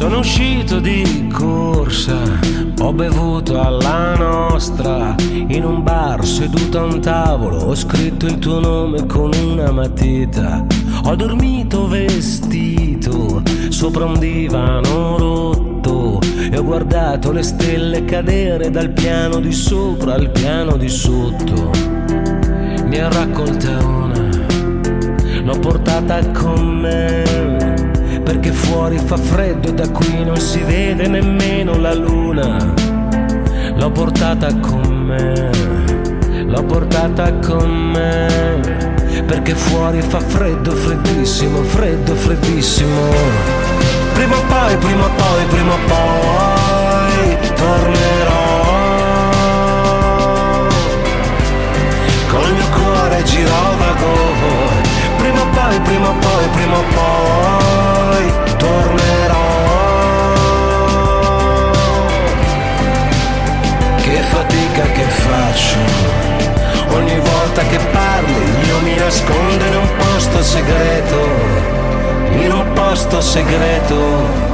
Sono uscito di corsa, ho bevuto alla nostra, in un bar seduto a un tavolo, ho scritto il tuo nome con una matita. Ho dormito vestito sopra un divano rotto e ho guardato le stelle cadere dal piano di sopra al piano di sotto. Ne ho raccolta una, l'ho portata con me, perché fuori fa freddo e da qui non si vede nemmeno la luna. L'ho portata con me, l'ho portata con me, perché fuori fa freddo, freddissimo, freddo, freddissimo. Prima o poi, prima o poi, prima o poi tornerò, col mio cuore girovago. Prima o poi, prima o poi, prima o poi tornerò. Che fatica che faccio, ogni volta che parli io mi nascondo in un posto segreto, in un posto segreto.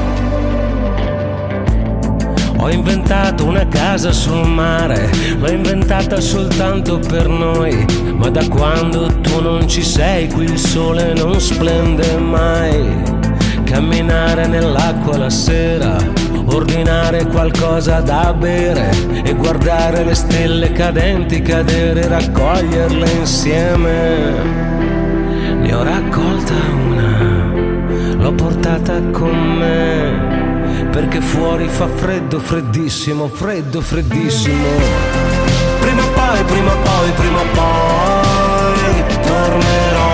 Ho inventato una casa sul mare, l'ho inventata soltanto per noi, ma da quando tu non ci sei qui il sole non splende mai. Camminare nell'acqua la sera, ordinare qualcosa da bere e guardare le stelle cadenti cadere, raccoglierle insieme. Ne ho raccolta una, l'ho portata con me, perché fuori fa freddo, freddissimo, freddo, freddissimo. Prima o poi, prima o poi, prima o poi tornerò,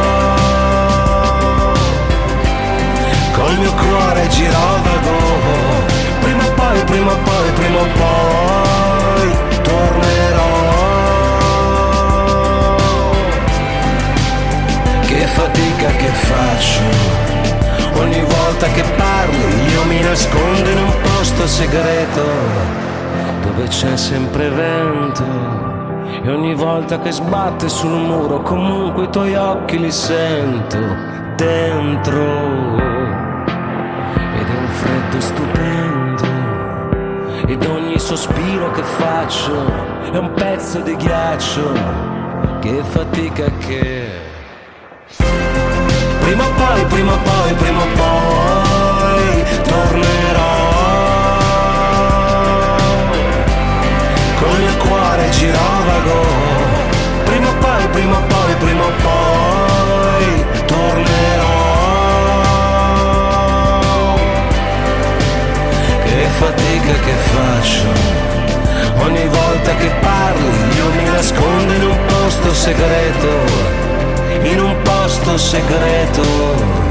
col mio cuore girovago. Prima o poi, prima o poi, prima o poi tornerò. Che fatica che faccio, ogni volta che parli io mi nascondo in un posto segreto, dove c'è sempre vento, e ogni volta che sbatte sul muro comunque i tuoi occhi li sento dentro. Ed è un freddo stupendo, ed ogni sospiro che faccio è un pezzo di ghiaccio. Che fatica che... Prima o poi, prima o poi, prima o poi tornerò, col mio cuore girovago. Prima o poi, prima o poi, prima o poi tornerò. Che fatica che faccio, ogni volta che parli io mi nascondo in un posto segreto, in un posto segreto.